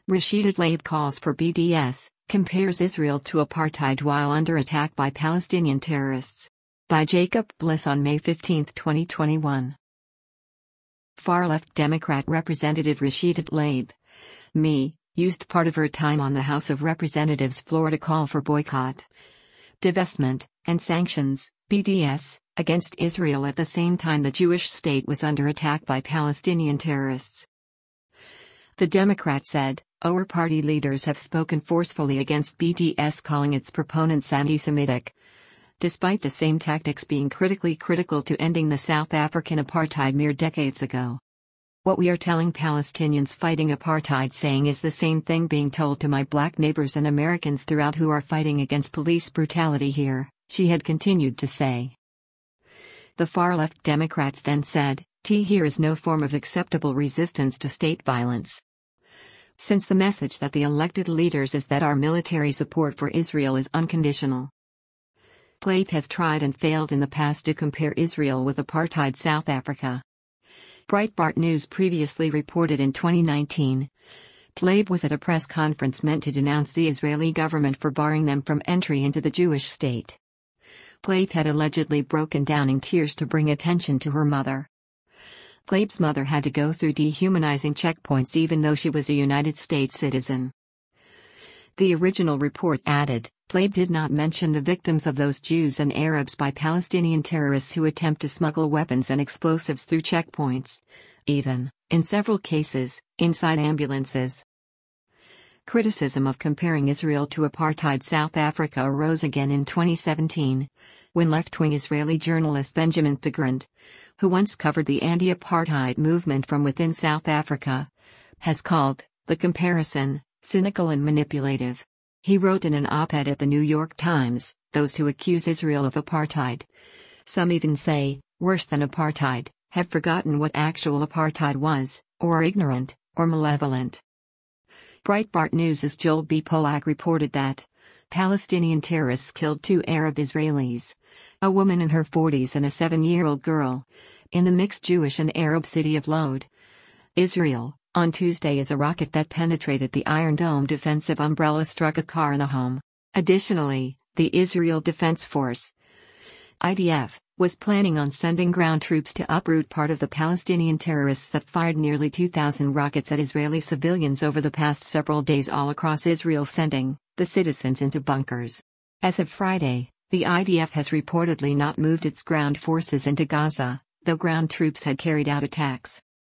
Rashida Tlaib calls for BDS, compares Israel to apartheid while under attack by Palestinian terrorists. By Jacob Bliss on May 15, 2021. Far-left Democrat Representative Rashida Tlaib, ME, used part of her time on the House of Representatives floor to call for boycott, divestment, and sanctions, BDS, against Israel at the same time the Jewish state was under attack by Palestinian terrorists. The Democrat said, "Our party leaders have spoken forcefully against BDS, calling its proponents anti-Semitic, despite the same tactics being critical to ending the South African apartheid mere decades ago. What we are telling Palestinians fighting apartheid saying is the same thing being told to my black neighbors and Americans throughout who are fighting against police brutality here," she had continued to say. The far-left Democrats then said, "Here is no form of acceptable resistance to state violence. Since the message that the elected leaders is that our military support for Israel is unconditional." Tlaib has tried and failed in the past to compare Israel with apartheid South Africa. Breitbart News previously reported in 2019, Tlaib was at a press conference meant to denounce the Israeli government for barring them from entry into the Jewish state. Tlaib had allegedly broken down in tears to bring attention to her mother. Tlaib's mother had to go through dehumanizing checkpoints even though she was a United States citizen. The original report added, Tlaib did not mention the victims of those Jews and Arabs by Palestinian terrorists who attempt to smuggle weapons and explosives through checkpoints, even, in several cases, inside ambulances. Criticism of comparing Israel to apartheid South Africa arose again in 2017, when left-wing Israeli journalist Benjamin Thigrand, who once covered the anti-apartheid movement from within South Africa, has called the comparison cynical and manipulative. He wrote in an op-ed at the New York Times, "Those who accuse Israel of apartheid, some even say, worse than apartheid, have forgotten what actual apartheid was, or are ignorant, or malevolent." Breitbart News' Joel B. Polak reported that Palestinian terrorists killed 2 Arab Israelis, a woman in her 40s and a 7-year-old girl, in the mixed Jewish and Arab city of Lod, Israel, on Tuesday as a rocket that penetrated the Iron Dome defensive umbrella struck a car and a home. Additionally, the Israel Defense Force, IDF, was planning on sending ground troops to uproot part of the Palestinian terrorists that fired nearly 2,000 rockets at Israeli civilians over the past several days all across Israel, sending the citizens into bunkers. As of Friday, the IDF has reportedly not moved its ground forces into Gaza, though ground troops had carried out attacks.